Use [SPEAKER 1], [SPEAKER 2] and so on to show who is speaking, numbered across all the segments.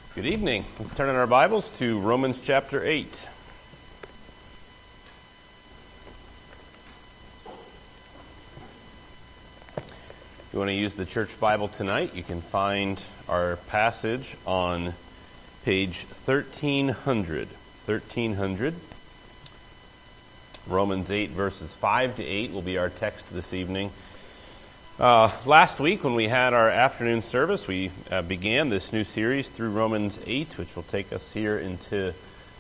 [SPEAKER 1] Good evening. Let's turn in our Bibles to Romans chapter 8. If you want to use the church Bible tonight, you can find our passage on page 1300. 1300. Romans 8 verses 5 to 8 will be our text this evening. Last week, when we had our afternoon service, we began this new series through Romans 8, which will take us here into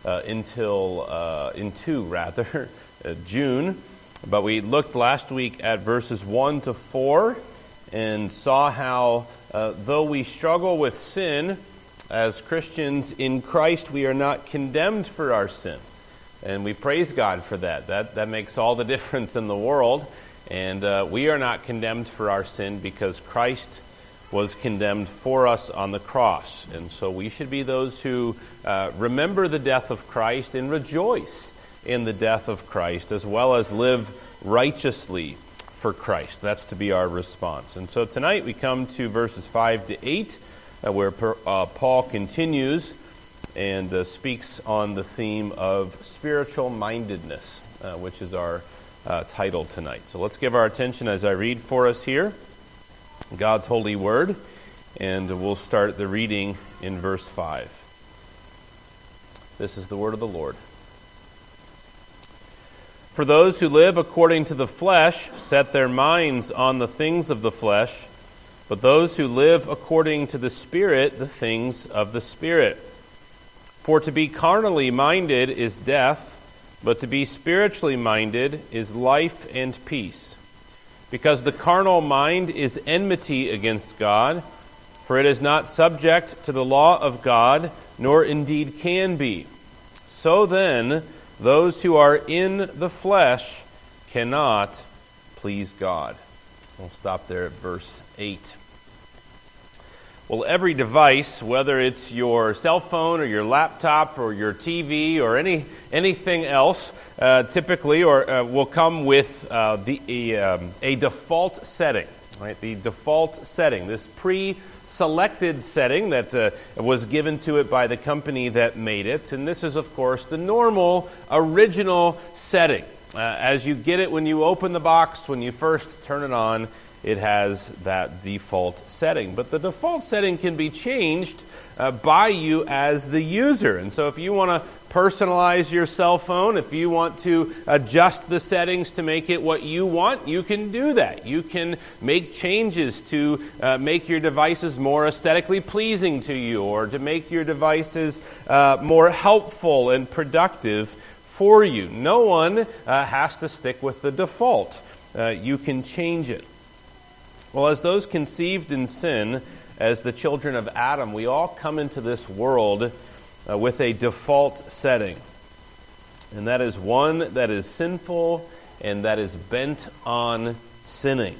[SPEAKER 1] June. But we looked last week at verses 1 to 4 and saw how, though we struggle with sin, as Christians in Christ, we are not condemned for our sin. And we praise God for that. That makes all the difference in the world. And we are not condemned for our sin because Christ was condemned for us on the cross. And so we should be those who remember the death of Christ and rejoice in the death of Christ, as well as live righteously for Christ. That's to be our response. And so tonight we come to verses 5 to 8, where Paul continues and speaks on the theme of spiritual mindedness, which is our title tonight. So let's give our attention as I read for us here God's holy word, and we'll start the reading in verse 5. This is the word of the Lord. For those who live according to the flesh set their minds on the things of the flesh, but those who live according to the Spirit, the things of the Spirit. For to be carnally minded is death, but to be spiritually minded is life and peace. Because the carnal mind is enmity against God, for it is not subject to the law of God, nor indeed can be. So then, those who are in the flesh cannot please God. We'll stop there at verse 8. Well, every device, whether it's your cell phone or your laptop or your TV or anything else, typically will come with a default setting, right? The default setting, this pre-selected setting that was given to it by the company that made it, and this is, of course, the normal, original setting. As you get it when you open the box, when you first turn it on, it has that default setting. But the default setting can be changed by you as the user. And so if you want to personalize your cell phone, if you want to adjust the settings to make it what you want, you can do that. You can make changes to make your devices more aesthetically pleasing to you, or to make your devices more helpful and productive for you. No one has to stick with the default. You can change it. Well, as those conceived in sin, as the children of Adam, we all come into this world with a default setting. And that is one that is sinful and that is bent on sinning.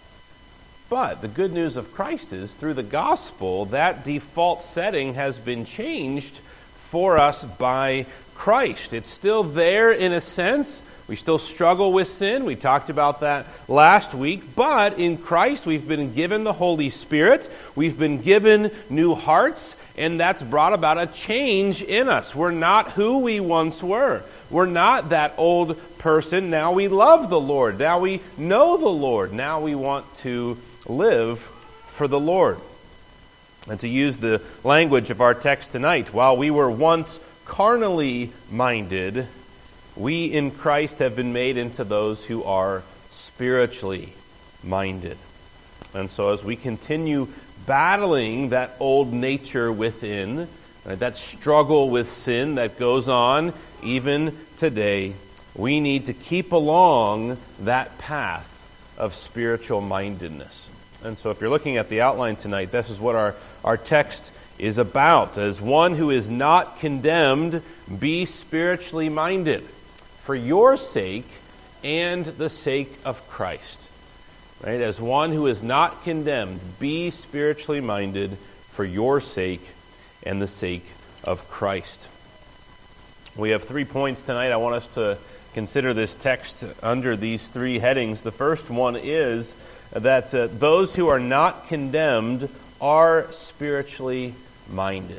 [SPEAKER 1] But the good news of Christ is, through the gospel, that default setting has been changed for us by Christ. It's still there in a sense. We still struggle with sin. We talked about that last week. But in Christ, we've been given the Holy Spirit. We've been given new hearts, and that's brought about a change in us. We're not who we once were. We're not that old person. Now we love the Lord. Now we know the Lord. Now we want to live for the Lord. And to use the language of our text tonight, while we were once carnally minded, we in Christ have been made into those who are spiritually minded. And so as we continue battling that old nature within, that struggle with sin that goes on even today, we need to keep along that path of spiritual mindedness. And so if you're looking at the outline tonight, this is what our text is about. As one who is not condemned, be spiritually minded, for your sake and the sake of Christ. Right? As one who is not condemned, be spiritually minded for your sake and the sake of Christ. We have 3 points tonight. I want us to consider this text under these 3 headings. The first one is that those who are not condemned are spiritually minded.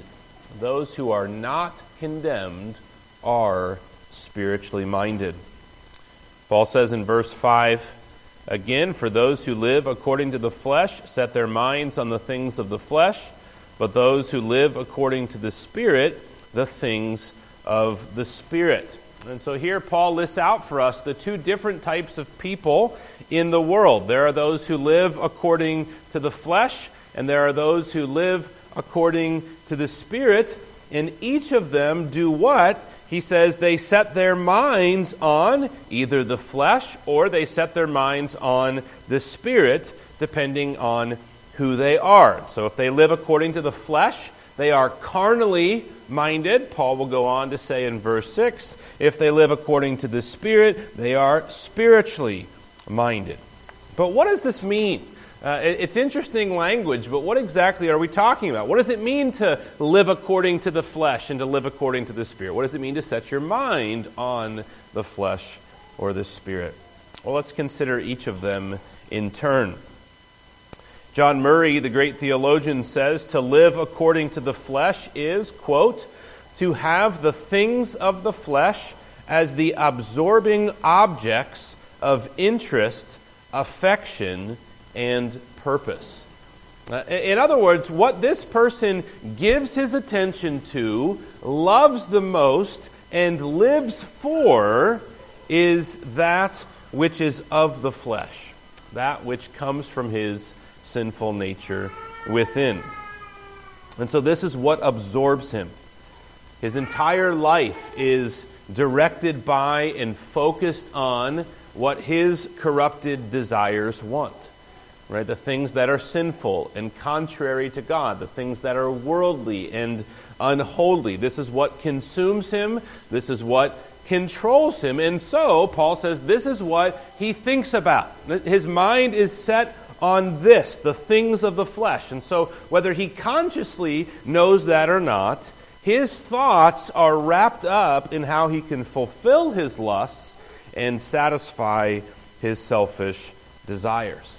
[SPEAKER 1] Those who are not condemned are spiritually minded. Paul says in verse 5, again, for those who live according to the flesh set their minds on the things of the flesh, but those who live according to the Spirit, the things of the Spirit. And so here Paul lists out for us the two different types of people in the world. There are those who live according to the flesh, and there are those who live according to the Spirit, and each of them do what? He says they set their minds on either the flesh or they set their minds on the Spirit, depending on who they are. So if they live according to the flesh, they are carnally minded. Paul will go on to say in verse 6, if they live according to the Spirit, they are spiritually minded. But what does this mean? It's interesting language, but what exactly are we talking about? What does it mean to live according to the flesh and to live according to the Spirit? What does it mean to set your mind on the flesh or the Spirit? Well, let's consider each of them in turn. John Murray, the great theologian, says to live according to the flesh is, quote, to have the things of the flesh as the absorbing objects of interest, affection, and purpose. In other words, what this person gives his attention to, loves the most, and lives for is that which is of the flesh, that which comes from his sinful nature within. And so this is what absorbs him. His entire life is directed by and focused on what his corrupted desires want. Right, the things that are sinful and contrary to God, the things that are worldly and unholy. This is what consumes him. This is what controls him. And so, Paul says, this is what he thinks about. His mind is set on this, the things of the flesh. And so, whether he consciously knows that or not, his thoughts are wrapped up in how he can fulfill his lusts and satisfy his selfish desires.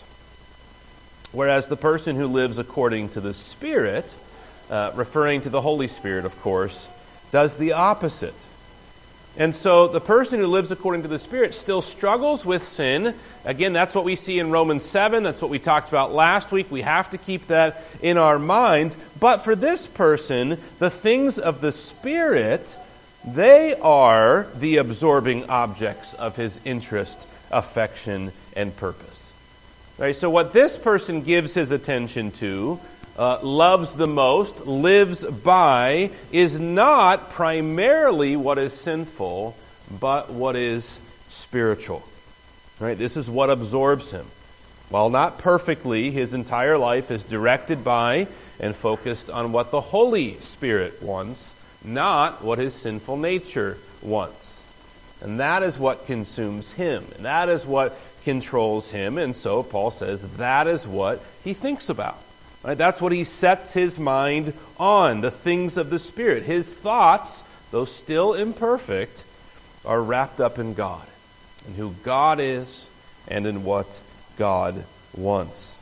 [SPEAKER 1] Whereas the person who lives according to the Spirit, referring to the Holy Spirit, of course, does the opposite. And so the person who lives according to the Spirit still struggles with sin. Again, that's what we see in Romans 7. That's what we talked about last week. We have to keep that in our minds. But for this person, the things of the Spirit, they are the absorbing objects of his interest, affection, and purpose. Right, so what this person gives his attention to, loves the most, lives by, is not primarily what is sinful, but what is spiritual. Right, this is what absorbs him. While not perfectly, his entire life is directed by and focused on what the Holy Spirit wants, not what his sinful nature wants. And that is what consumes him. And that is what controls him. And so Paul says that is what he thinks about. Right? That's what he sets his mind on, the things of the Spirit. His thoughts, though still imperfect, are wrapped up in God, and who God is, and in what God wants.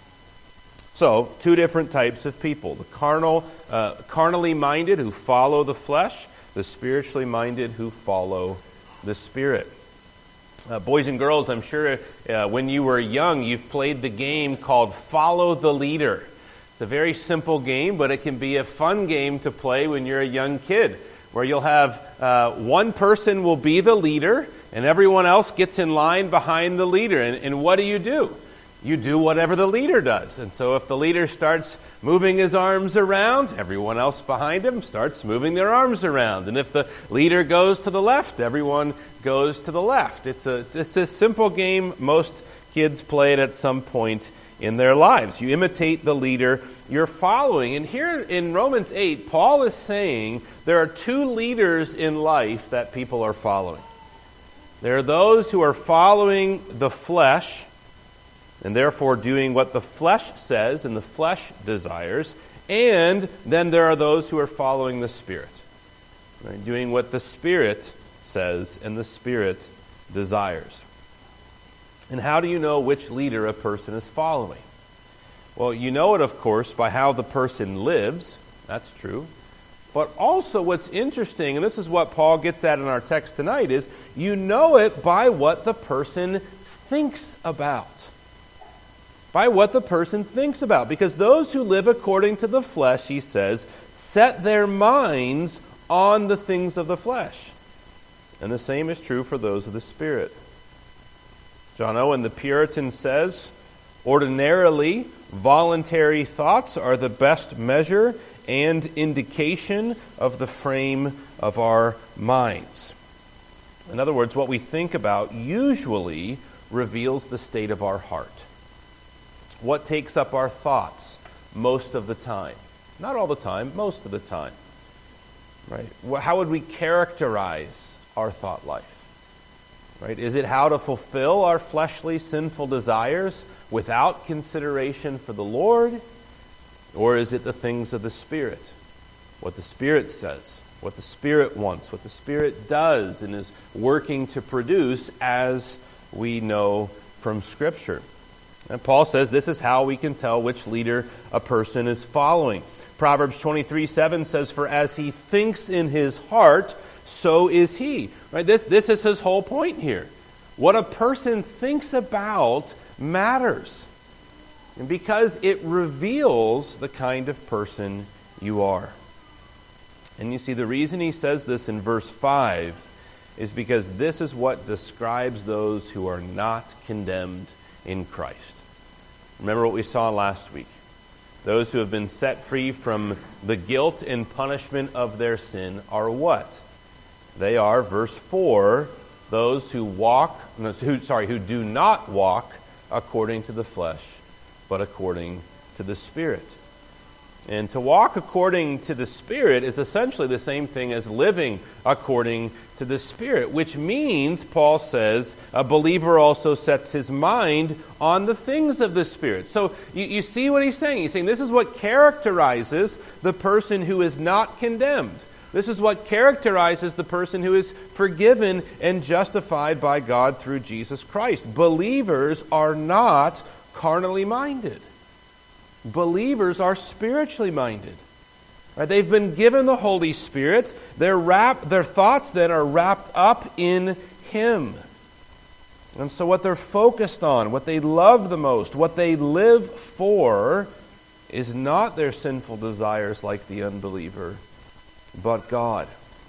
[SPEAKER 1] So, two different types of people. The carnally minded who follow the flesh, the spiritually minded who follow the Spirit. Boys and girls, I'm sure when you were young, you've played the game called Follow the Leader. It's a very simple game, but it can be a fun game to play when you're a young kid, where you'll have one person will be the leader, and everyone else gets in line behind the leader. And what do? You do whatever the leader does. And so if the leader starts moving his arms around, everyone else behind him starts moving their arms around. And if the leader goes to the left, everyone goes to the left. It's a simple game. Most kids play it at some point in their lives. You imitate the leader you're following. And here in Romans 8, Paul is saying there are two leaders in life that people are following. There are those who are following the flesh, and therefore doing what the flesh says and the flesh desires. And then there are those who are following the Spirit, right? Doing what the Spirit says and the Spirit desires. And how do you know which leader a person is following? Well, you know it, of course, by how the person lives. That's true. But also what's interesting, and this is what Paul gets at in our text tonight, is you know it by what the person thinks about. By what the person thinks about. Because those who live according to the flesh, he says, set their minds on the things of the flesh. And the same is true for those of the Spirit. John Owen, the Puritan, says, ordinarily, voluntary thoughts are the best measure and indication of the frame of our minds. In other words, what we think about usually reveals the state of our heart. What takes up our thoughts most of the time? Not all the time, most of the time. Right? How would we characterize our thought life? Right? Is it how to fulfill our fleshly, sinful desires without consideration for the Lord? Or is it the things of the Spirit? What the Spirit says, what the Spirit wants, what the Spirit does and is working to produce as we know from Scripture. And Paul says this is how we can tell which leader a person is following. Proverbs 23:7 says, "For as he thinks in his heart, so is he." Right? This is his whole point here. What a person thinks about matters. And because it reveals the kind of person you are. And you see, the reason he says this in verse 5 is because this is what describes those who are not condemned in Christ. Remember what we saw last week. Those who have been set free from the guilt and punishment of their sin are what? They are, verse 4, those who do not walk according to the flesh, but according to the Spirit. And to walk according to the Spirit is essentially the same thing as living according to the Spirit, which means, Paul says, a believer also sets his mind on the things of the Spirit. So you see what he's saying. He's saying this is what characterizes the person who is not condemned. This is what characterizes the person who is forgiven and justified by God through Jesus Christ. Believers are not carnally minded. Believers are spiritually minded. Right? They've been given the Holy Spirit. Their thoughts then are wrapped up in Him. And so what they're focused on, what they love the most, what they live for, is not their sinful desires like the unbeliever, but God.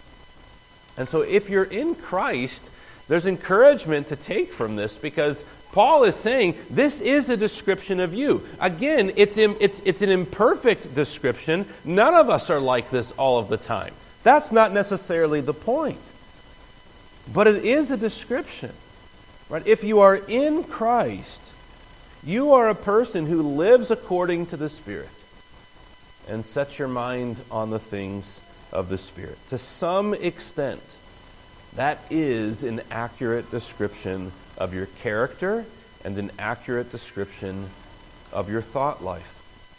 [SPEAKER 1] And so if you're in Christ, there's encouragement to take from this, because Paul is saying this is a description of you. Again, it's an imperfect description. None of us are like this all of the time. That's not necessarily the point. But it is a description. Right? If you are in Christ, you are a person who lives according to the Spirit and sets your mind on the things of the Spirit. To some extent, that is an accurate description of your character and an accurate description of your thought life.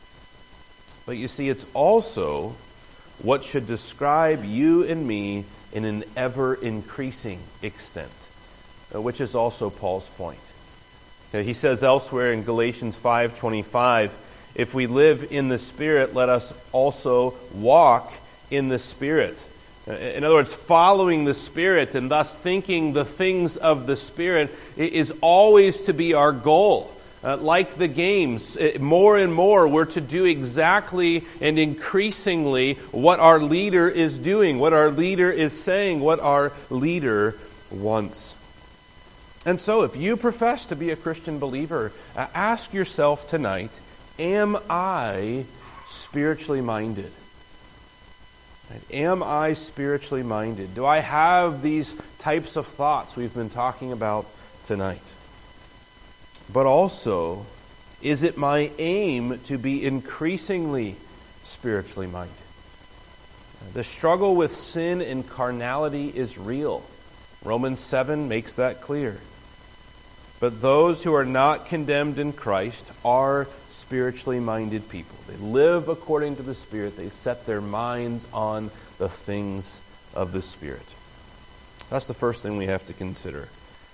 [SPEAKER 1] But you see, it's also what should describe you and me in an ever-increasing extent, which is also Paul's point. He says elsewhere in Galatians 5:25, if we live in the Spirit, let us also walk in the Spirit. In other words, following the Spirit and thus thinking the things of the Spirit is always to be our goal. Like the games, more and more we're to do exactly and increasingly what our leader is doing, what our leader is saying, what our leader wants. And so if you profess to be a Christian believer, ask yourself tonight, am I spiritually minded? Am I spiritually minded? Do I have these types of thoughts we've been talking about tonight? But also, is it my aim to be increasingly spiritually minded? The struggle with sin and carnality is real. Romans 7 makes that clear. But those who are not condemned in Christ are spiritually minded people. They live according to the Spirit. They set their minds on the things of the Spirit. That's the first thing we have to consider.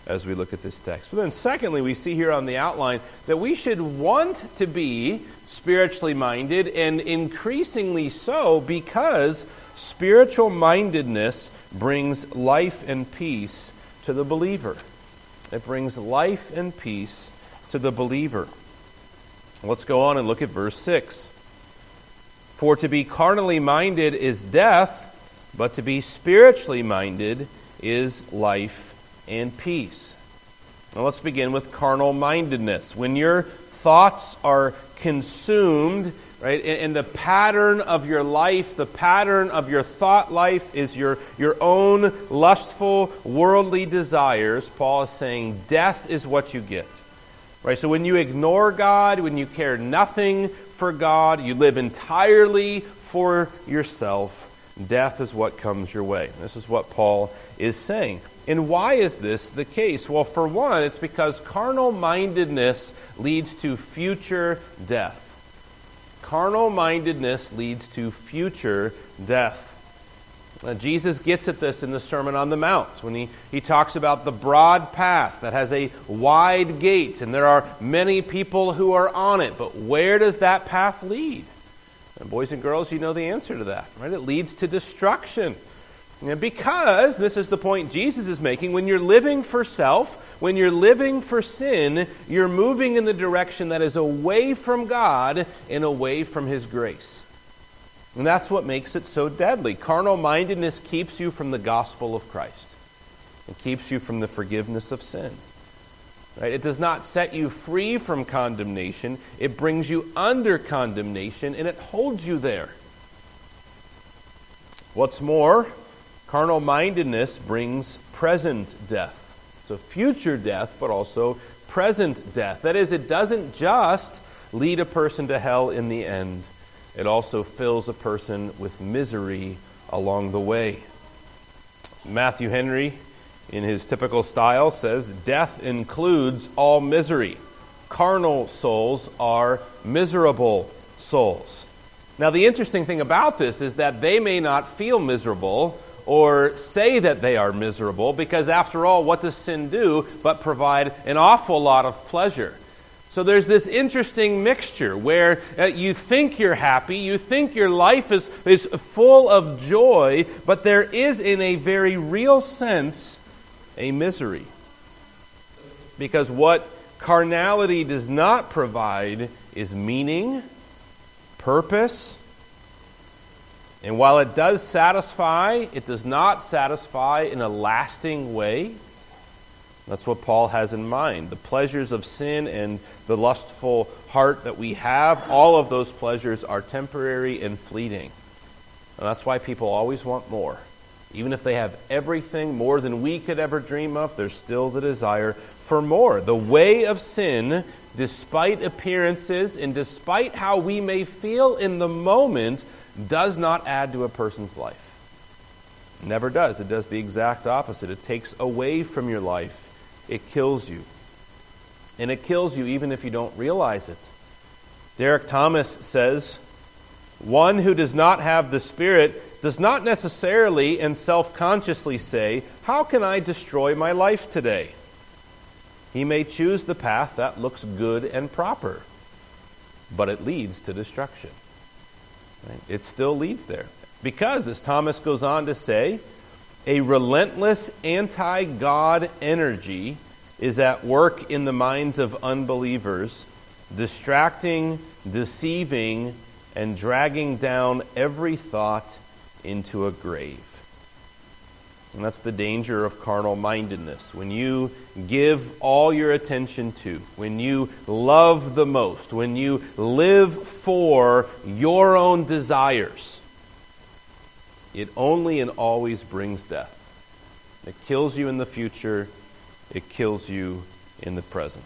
[SPEAKER 1] as we look at this text. But then secondly, we see here on the outline that we should want to be spiritually minded, and increasingly so, because spiritual mindedness brings life and peace to the believer. It brings life and peace to the believer. Let's go on and look at verse 6. For to be carnally minded is death, but to be spiritually minded is life and peace. Now let's begin with carnal mindedness. When your thoughts are consumed, right, and the pattern of your life, the pattern of your thought life is your own lustful, worldly desires, Paul is saying death is what you get. Right? So when you ignore God, when you care nothing for God, you live entirely for yourself, death is what comes your way. This is what Paul is saying. And why is this the case? Well, for one, it's because carnal mindedness leads to future death. Carnal mindedness leads to future death. Jesus gets at this in the Sermon on the Mount when he talks about the broad path that has a wide gate, and there are many people who are on it. But where does that path lead? And boys and girls, you know the answer to that, right? It leads to destruction. Because, this is the point Jesus is making, when you're living for self, when you're living for sin, you're moving in the direction that is away from God and away from His grace. And that's what makes it so deadly. Carnal mindedness keeps you from the gospel of Christ. It keeps you from the forgiveness of sin. Right? It does not set you free from condemnation. It brings you under condemnation, and it holds you there. What's more, carnal mindedness brings present death. So future death, but also present death. That is, it doesn't just lead a person to hell in the end. It also fills a person with misery along the way. Matthew Henry, in his typical style, says, death includes all misery. Carnal souls are miserable souls. Now, the interesting thing about this is that they may not feel miserable or say that they are miserable, because after all, what does sin do but provide an awful lot of pleasure? So there's this interesting mixture where you think you're happy, you think your life is full of joy, but there is, in a very real sense, a misery. Because what carnality does not provide is meaning, purpose. And while it does satisfy, it does not satisfy in a lasting way. That's what Paul has in mind. The pleasures of sin and the lustful heart that we have, all of those pleasures are temporary and fleeting. And that's why people always want more. Even if they have everything, more than we could ever dream of, there's still the desire for more. The way of sin, despite appearances and despite how we may feel in the moment, does not add to a person's life. It never does. It does the exact opposite. It takes away from your life. It kills you. And it kills you even if you don't realize it. Derek Thomas says, one who does not have the Spirit does not necessarily and self-consciously say, how can I destroy my life today? He may choose the path that looks good and proper, but it leads to destruction. Right? It still leads there. Because, as Thomas goes on to say, a relentless anti-God energy is at work in the minds of unbelievers, distracting, deceiving, and dragging down every thought into a grave. And that's the danger of carnal mindedness. When you give all your attention to, when you love the most, when you live for your own desires, it only and always brings death. It kills you in the future. It kills you in the present.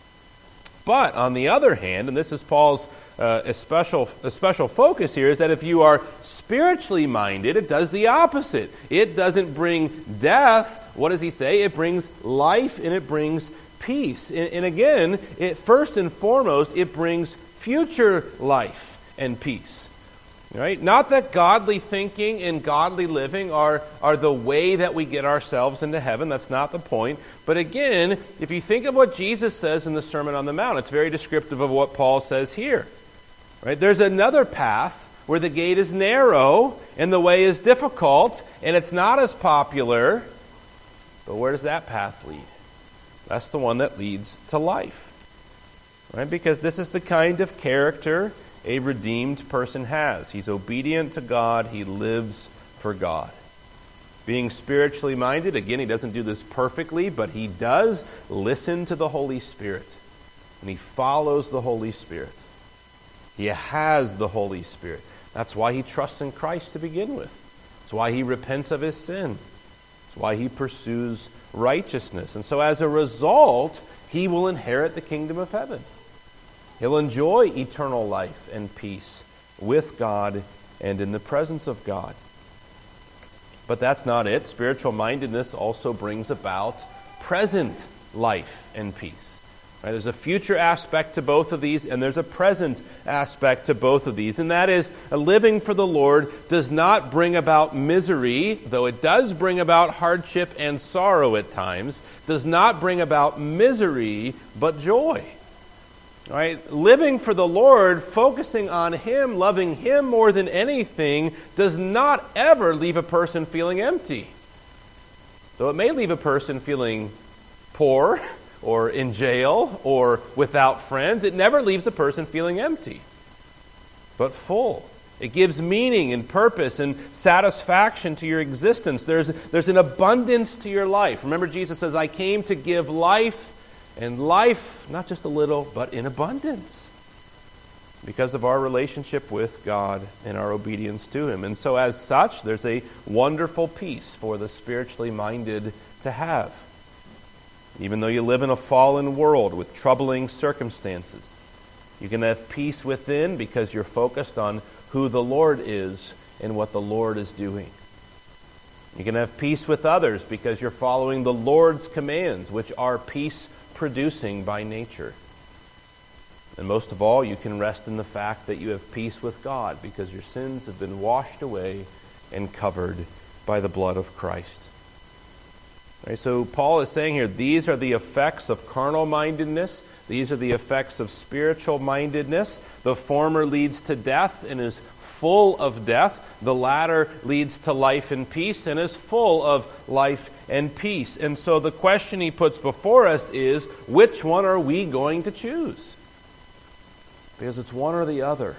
[SPEAKER 1] But on the other hand, and this is Paul's special focus here, is that if you are spiritually minded, it does the opposite. It doesn't bring death. What does he say? It brings life and it brings peace. And again, first and foremost, it brings future life and peace. Right? Not that godly thinking and godly living are the way that we get ourselves into heaven. That's not the point. But again, if you think of what Jesus says in the Sermon on the Mount, it's very descriptive of what Paul says here. Right? There's another path where the gate is narrow and the way is difficult and it's not as popular. But where does that path lead? That's the one that leads to life. Right? Because this is the kind of character a redeemed person has. He's obedient to God. He lives for God. Being spiritually minded, again, he doesn't do this perfectly, but he does listen to the Holy Spirit. And he follows the Holy Spirit. He has the Holy Spirit. That's why he trusts in Christ to begin with. That's why he repents of his sin. That's why he pursues righteousness. And so as a result, he will inherit the kingdom of heaven. He'll enjoy eternal life and peace with God and in the presence of God. But that's not it. Spiritual mindedness also brings about present life and peace. Right? There's a future aspect to both of these, and there's a present aspect to both of these. And that is, a living for the Lord does not bring about misery, though it does bring about hardship and sorrow at times, does not bring about misery, but joy. Right? Living for the Lord, focusing on Him, loving Him more than anything, does not ever leave a person feeling empty. Though it may leave a person feeling poor, or in jail, or without friends, it never leaves a person feeling empty, but full. It gives meaning and purpose and satisfaction to your existence. There's an abundance to your life. Remember, Jesus says, I came to give life, and life, not just a little, but in abundance, because of our relationship with God and our obedience to Him. And so as such, there's a wonderful peace for the spiritually minded to have. Even though you live in a fallen world with troubling circumstances, you can have peace within because you're focused on who the Lord is and what the Lord is doing. You can have peace with others because you're following the Lord's commands, which are peace-producing by nature. And most of all, you can rest in the fact that you have peace with God because your sins have been washed away and covered by the blood of Christ. Right, so Paul is saying here, these are the effects of carnal mindedness. These are the effects of spiritual mindedness. The former leads to death and is full of death. The latter leads to life and peace and is full of life and peace. And so the question he puts before us is, which one are we going to choose? Because it's one or the other.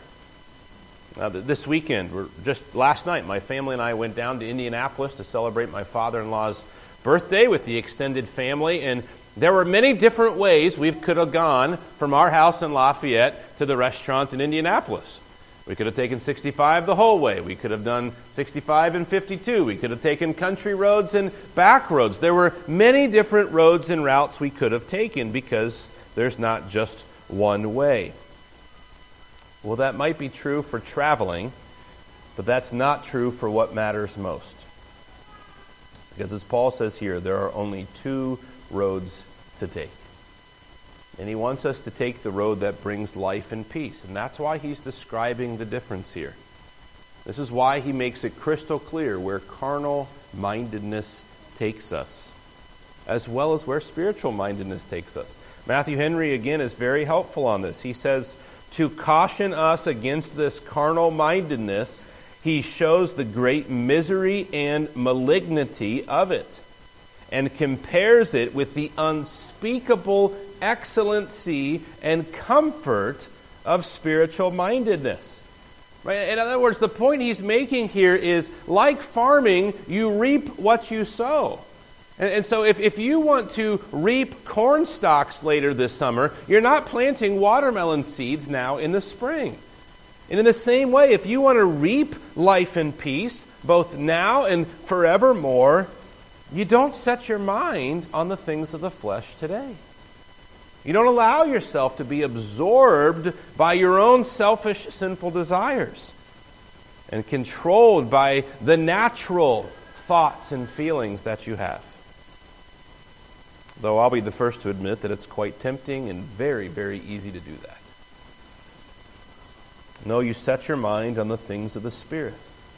[SPEAKER 1] This weekend, just last night, my family and I went down to Indianapolis to celebrate my father-in-law's birthday with the extended family, and there were many different ways we could have gone from our house in Lafayette to the restaurant in Indianapolis. We could have taken 65 the whole way. We could have done 65 and 52. We could have taken country roads and back roads. There were many different roads and routes we could have taken because there's not just one way. Well, that might be true for traveling, but that's not true for what matters most. Because as Paul says here, there are only two roads to take. And he wants us to take the road that brings life and peace. And that's why he's describing the difference here. This is why he makes it crystal clear where carnal mindedness takes us, as well as where spiritual mindedness takes us. Matthew Henry, again, is very helpful on this. He says, to caution us against this carnal mindedness, he shows the great misery and malignity of it and compares it with the unspeakable excellency and comfort of spiritual mindedness. Right? In other words, the point he's making here is, like farming, you reap what you sow. And so if you want to reap corn stalks later this summer, you're not planting watermelon seeds now in the spring. And in the same way, if you want to reap life and peace, both now and forevermore, you don't set your mind on the things of the flesh today. You don't allow yourself to be absorbed by your own selfish, sinful desires and controlled by the natural thoughts and feelings that you have. Though I'll be the first to admit that it's quite tempting and very, very easy to do that. No, you set your mind on the things of the Spirit.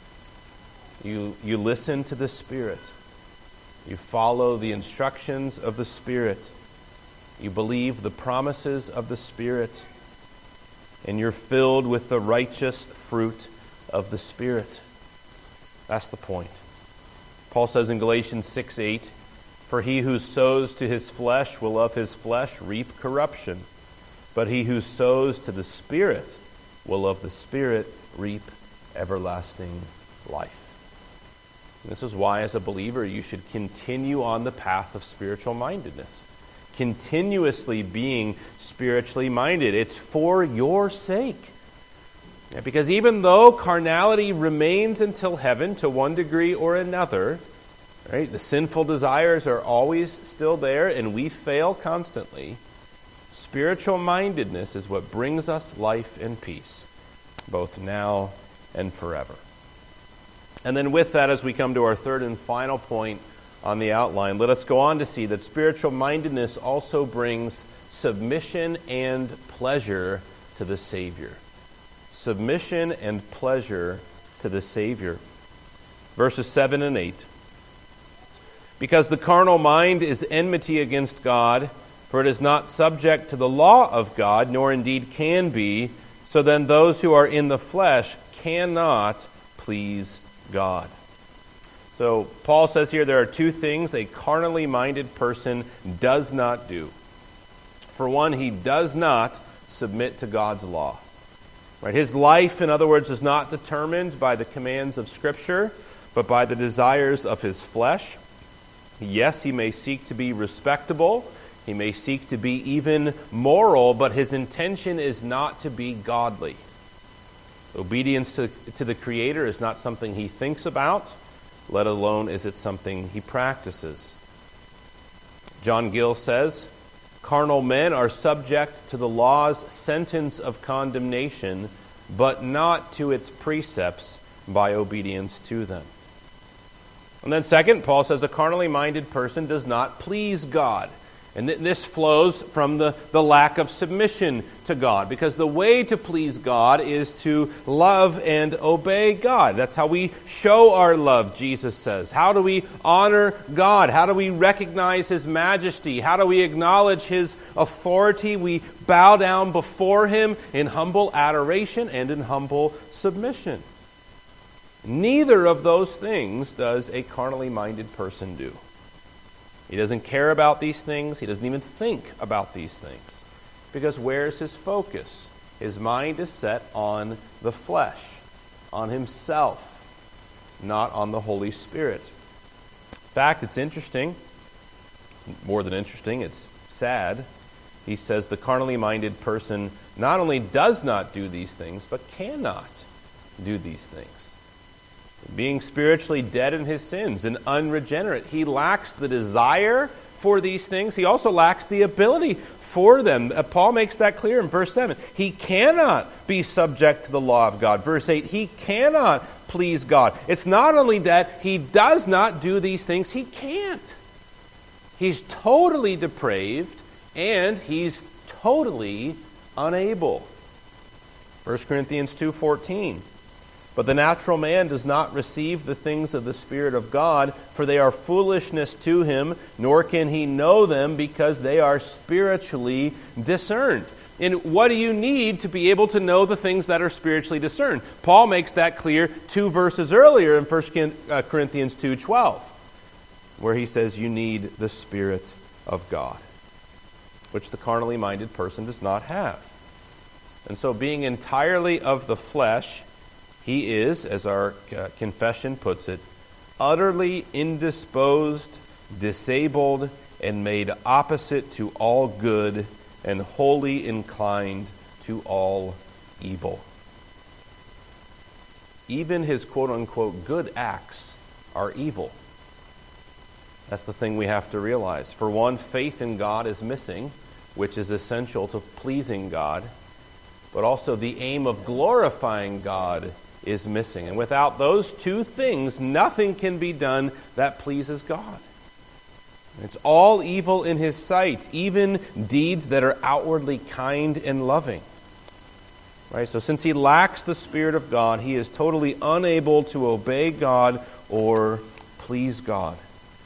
[SPEAKER 1] You listen to the Spirit. You follow the instructions of the Spirit. You believe the promises of the Spirit. And you're filled with the righteous fruit of the Spirit. That's the point. Paul says in Galatians 6:8, "For he who sows to his flesh will of his flesh reap corruption, but he who sows to the Spirit will of the Spirit reap everlasting life." And this is why, as a believer, you should continue on the path of spiritual mindedness. Continuously being spiritually minded. It's for your sake. Because even though carnality remains until heaven to one degree or another, right, the sinful desires are always still there and we fail constantly, spiritual mindedness is what brings us life and peace, both now and forever. And then with that, as we come to our third and final point on the outline, let us go on to see that spiritual mindedness also brings submission and pleasure to the Savior. Submission and pleasure to the Savior. Verses 7 and 8. "Because the carnal mind is enmity against God, for it is not subject to the law of God, nor indeed can be. So then those who are in the flesh cannot please God." So Paul says here there are two things a carnally minded person does not do. For one, he does not submit to God's law. Right? His life, in other words, is not determined by the commands of Scripture, but by the desires of his flesh. Yes, he may seek to be respectable. He may seek to be even moral, but his intention is not to be godly. Obedience to the Creator is not something he thinks about, let alone is it something he practices. John Gill says, "Carnal men are subject to the law's sentence of condemnation, but not to its precepts by obedience to them." And then second, Paul says a carnally minded person does not please God. And this flows from the lack of submission to God. Because the way to please God is to love and obey God. That's how we show our love, Jesus says. How do we honor God? How do we recognize His majesty? How do we acknowledge His authority? We bow down before Him in humble adoration and in humble submission. Neither of those things does a carnally minded person do. He doesn't care about these things. He doesn't even think about these things. Because where's his focus? His mind is set on the flesh, on himself, not on the Holy Spirit. In fact, it's interesting. It's more than interesting. It's sad. He says the carnally minded person not only does not do these things, but cannot do these things. Being spiritually dead in his sins and unregenerate, he lacks the desire for these things. He also lacks the ability for them. Paul makes that clear in verse 7. He cannot be subject to the law of God. Verse 8, he cannot please God. It's not only that he does not do these things, he can't. He's totally depraved and he's totally unable. 1 Corinthians 2:14. "But the natural man does not receive the things of the Spirit of God, for they are foolishness to him, nor can he know them because they are spiritually discerned." And what do you need to be able to know the things that are spiritually discerned? Paul makes that clear 2 verses earlier in 1 Corinthians 2:12, where he says you need the Spirit of God, which the carnally minded person does not have. And so being entirely of the flesh, he is, as our confession puts it, utterly indisposed, disabled, and made opposite to all good, and wholly inclined to all evil. Even his quote-unquote good acts are evil. That's the thing we have to realize. For one, faith in God is missing, which is essential to pleasing God, but also the aim of glorifying God is missing. And without those two things, nothing can be done that pleases God. It's all evil in his sight, even deeds that are outwardly kind and loving. Right? So since he lacks the Spirit of God, he is totally unable to obey God or please God.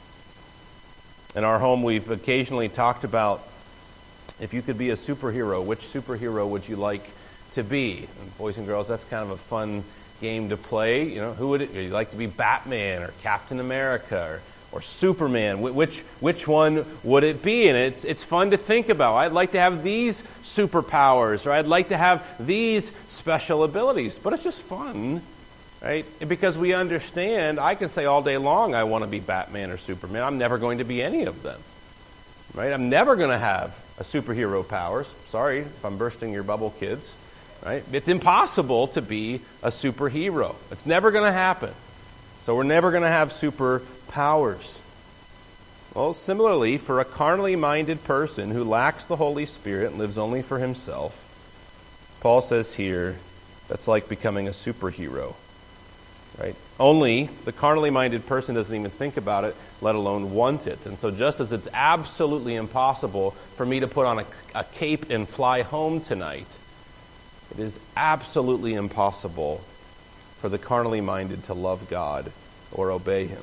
[SPEAKER 1] In our home, we've occasionally talked about if you could be a superhero, which superhero would you like to be? And boys and girls, that's kind of a fun game to play. You know, who would you like to be? Batman or Captain America or Superman? Which one would it be? And it's fun to think about. I'd like to have these superpowers, or I'd like to have these special abilities. But it's just fun, right? Because we understand, I can say all day long I want to be Batman or Superman. I'm never going to be any of them, right? I'm never going to have a superhero powers. Sorry if I'm bursting your bubble, kids. Right? It's impossible to be a superhero. It's never going to happen. So we're never going to have superpowers. Well, similarly, for a carnally minded person who lacks the Holy Spirit and lives only for himself, Paul says here, that's like becoming a superhero. Right? Only the carnally minded person doesn't even think about it, let alone want it. And so just as it's absolutely impossible for me to put on a cape and fly home tonight, it is absolutely impossible for the carnally minded to love God or obey him.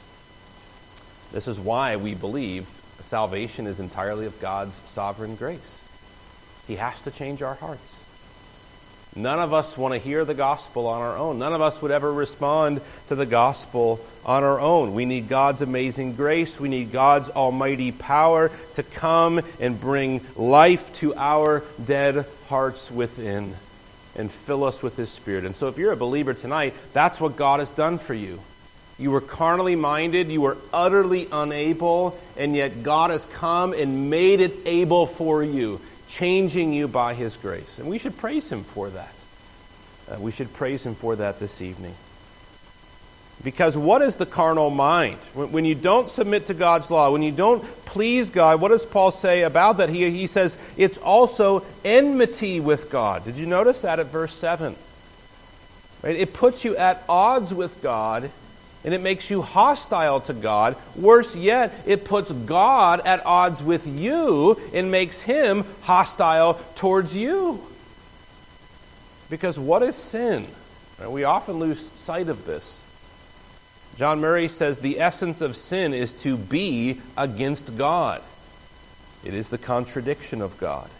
[SPEAKER 1] This is why we believe salvation is entirely of God's sovereign grace. He has to change our hearts. None of us want to hear the gospel on our own. None of us would ever respond to the gospel on our own. We need God's amazing grace. We need God's almighty power to come and bring life to our dead hearts within and fill us with His Spirit. And so if you're a believer tonight, that's what God has done for you. You were carnally minded, you were utterly unable, and yet God has come and made it able for you, changing you by His grace. And we should praise Him for that. We should praise Him for that this evening. Because what is the carnal mind? When you don't submit to God's law, when you don't please God, what does Paul say about that? He says it's also enmity with God. Did you notice that at verse 7? Right? It puts you at odds with God, and it makes you hostile to God. Worse yet, it puts God at odds with you and makes Him hostile towards you. Because what is sin? We often lose sight of this. John Murray says the essence of sin is to be against God. It is the contradiction of God.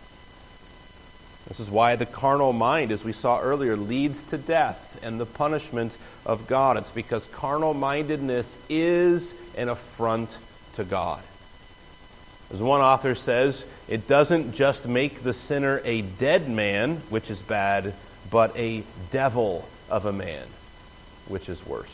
[SPEAKER 1] This is why the carnal mind, as we saw earlier, leads to death and the punishment of God. It's because carnal-mindedness is an affront to God. As one author says, it doesn't just make the sinner a dead man, which is bad, but a devil of a man, which is worse.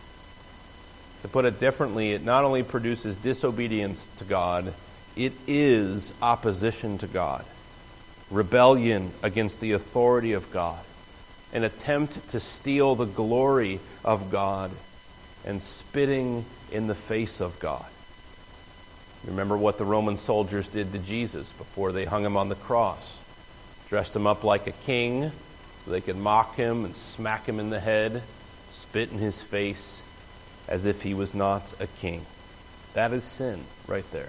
[SPEAKER 1] To put it differently, it not only produces disobedience to God, it is opposition to God, rebellion against the authority of God, an attempt to steal the glory of God, and spitting in the face of God. Remember what the Roman soldiers did to Jesus before they hung him on the cross. Dressed him up like a king so they could mock him and smack him in the head, spit in his face, as if he was not a king. That is sin right there.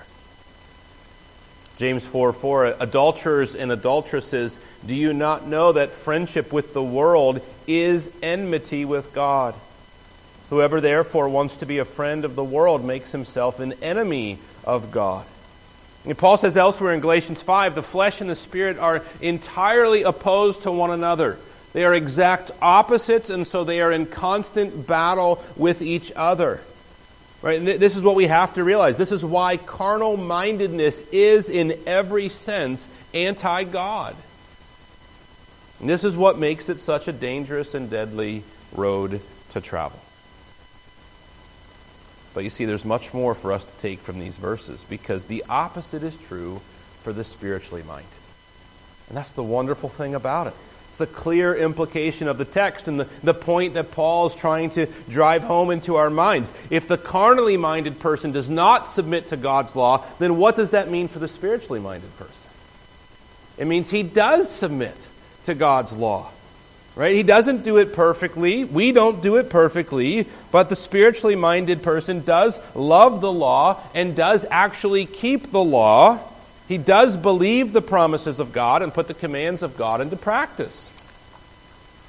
[SPEAKER 1] James 4:4, adulterers and adulteresses, do you not know that friendship with the world is enmity with God? Whoever therefore wants to be a friend of the world makes himself an enemy of God. And Paul says elsewhere in Galatians 5, the flesh and the spirit are entirely opposed to one another. They are exact opposites, and so they are in constant battle with each other. Right? And this is what we have to realize. This is why carnal-mindedness is, in every sense, anti-God. And this is what makes it such a dangerous and deadly road to travel. But you see, there's much more for us to take from these verses, because the opposite is true for the spiritually minded. And that's the wonderful thing about it. The clear implication of the text and the point that Paul is trying to drive home into our minds. If the carnally minded person does not submit to God's law, then what does that mean for the spiritually minded person? It means he does submit to God's law. Right? He doesn't do it perfectly. We don't do it perfectly. But the spiritually minded person does love the law and does actually keep the law. He does believe the promises of God and put the commands of God into practice.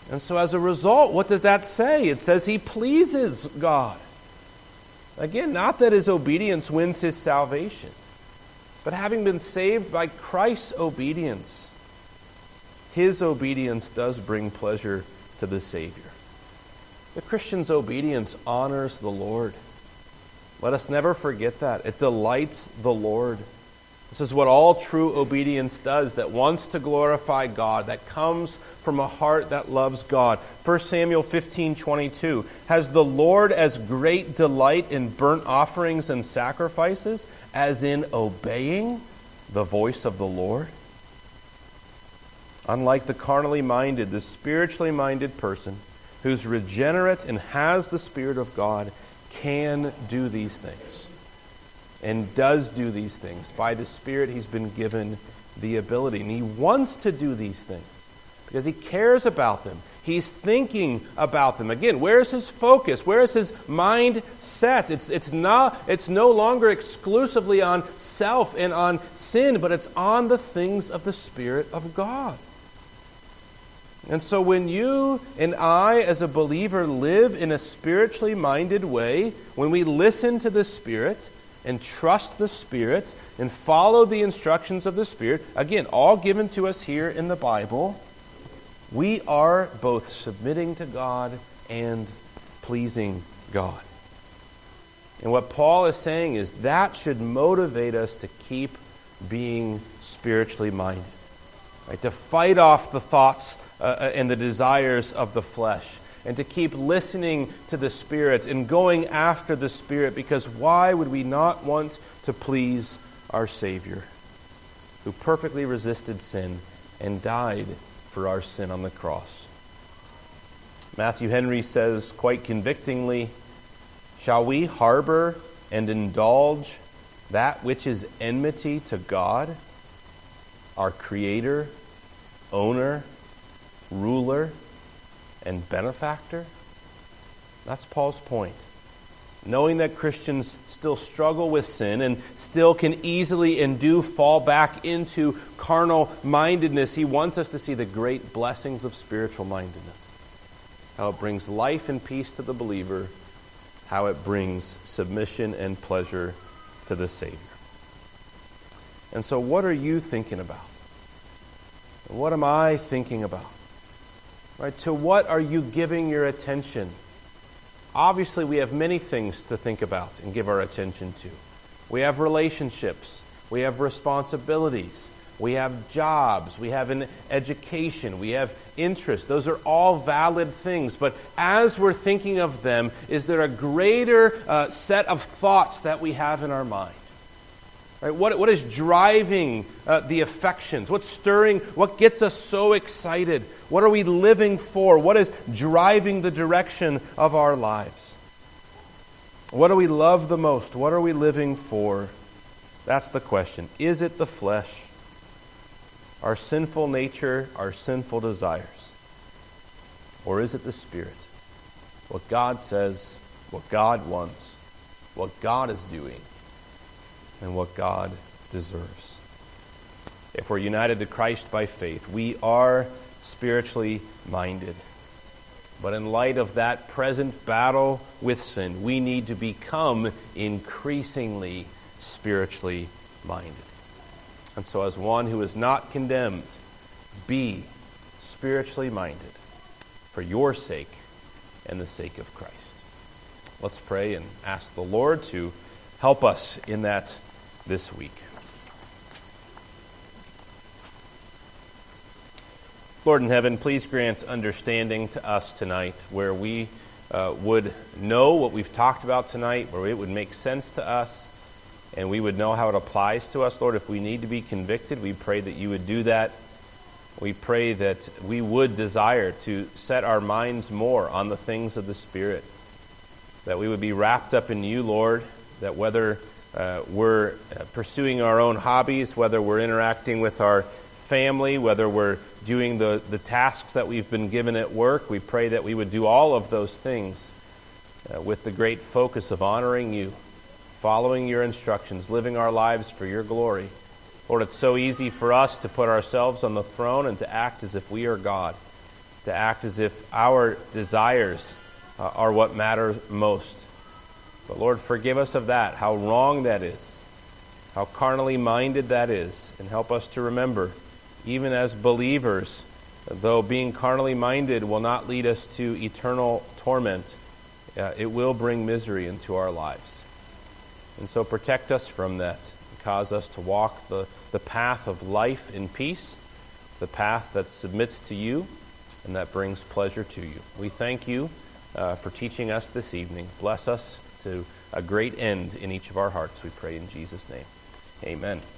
[SPEAKER 1] And so as a result, what does that say? It says he pleases God. Again, not that his obedience wins his salvation, but having been saved by Christ's obedience, his obedience does bring pleasure to the Savior. The Christian's obedience honors the Lord. Let us never forget that. It delights the Lord. This is what all true obedience does, that wants to glorify God, that comes from a heart that loves God. 1 Samuel 15:22, has the Lord as great delight in burnt offerings and sacrifices as in obeying the voice of the Lord? Unlike the carnally minded, the spiritually minded person who's regenerate and has the Spirit of God can do these things and does do these things. By the Spirit, he's been given the ability. And he wants to do these things because he cares about them. He's thinking about them. Again, where is his focus? Where is his mind set? It's no longer exclusively on self and on sin, but it's on the things of the Spirit of God. And so when you and I, as a believer, live in a spiritually minded way, when we listen to the Spirit and trust the Spirit and follow the instructions of the Spirit, again, all given to us here in the Bible, we are both submitting to God and pleasing God. And what Paul is saying is that should motivate us to keep being spiritually minded, right? To fight off the thoughts and the desires of the flesh, and to keep listening to the Spirit and going after the Spirit, because why would we not want to please our Savior, who perfectly resisted sin and died for our sin on the cross? Matthew Henry says quite convictingly, "Shall we harbor and indulge that which is enmity to God, our Creator, owner, ruler, and benefactor?" That's Paul's point. Knowing that Christians still struggle with sin and still can easily and do fall back into carnal mindedness, he wants us to see the great blessings of spiritual mindedness. How it brings life and peace to the believer, how it brings submission and pleasure to the Savior. And so what are you thinking about? What am I thinking about? Right? To what are you giving your attention? Obviously, we have many things to think about and give our attention to. We have relationships. We have responsibilities. We have jobs. We have an education. We have interests. Those are all valid things. But as we're thinking of them, is there a greater set of thoughts that we have in our mind? Right? What is driving the affections? What's stirring? What gets us so excited? What are we living for? What is driving the direction of our lives? What do we love the most? What are we living for? That's the question. Is it the flesh, our sinful nature, our sinful desires? Or is it the Spirit? What God says, what God wants, what God is doing, and what God deserves. If we're united to Christ by faith, we are spiritually minded. But in light of that present battle with sin, we need to become increasingly spiritually minded. And so as one who is not condemned, be spiritually minded for your sake and the sake of Christ. Let's pray and ask the Lord to help us in that this week. Lord in heaven, please grant understanding to us tonight where we would know what we've talked about tonight, where it would make sense to us, and we would know how it applies to us. Lord, if we need to be convicted, we pray that you would do that. We pray that we would desire to set our minds more on the things of the Spirit, that we would be wrapped up in you, Lord, that whether we're pursuing our own hobbies, whether we're interacting with our family, whether we're doing the tasks that we've been given at work, we pray that we would do all of those things with the great focus of honoring you, following your instructions, living our lives for your glory. Lord, it's so easy for us to put ourselves on the throne and to act as if we are God, to act as if our desires are what matter most. But Lord, forgive us of that, how wrong that is, how carnally minded that is, and help us to remember, even as believers, though being carnally minded will not lead us to eternal torment, it will bring misery into our lives. And so protect us from that, and cause us to walk the path of life in peace, the path that submits to you and that brings pleasure to you. We thank you for teaching us this evening. Bless us to a great end in each of our hearts, we pray in Jesus' name. Amen.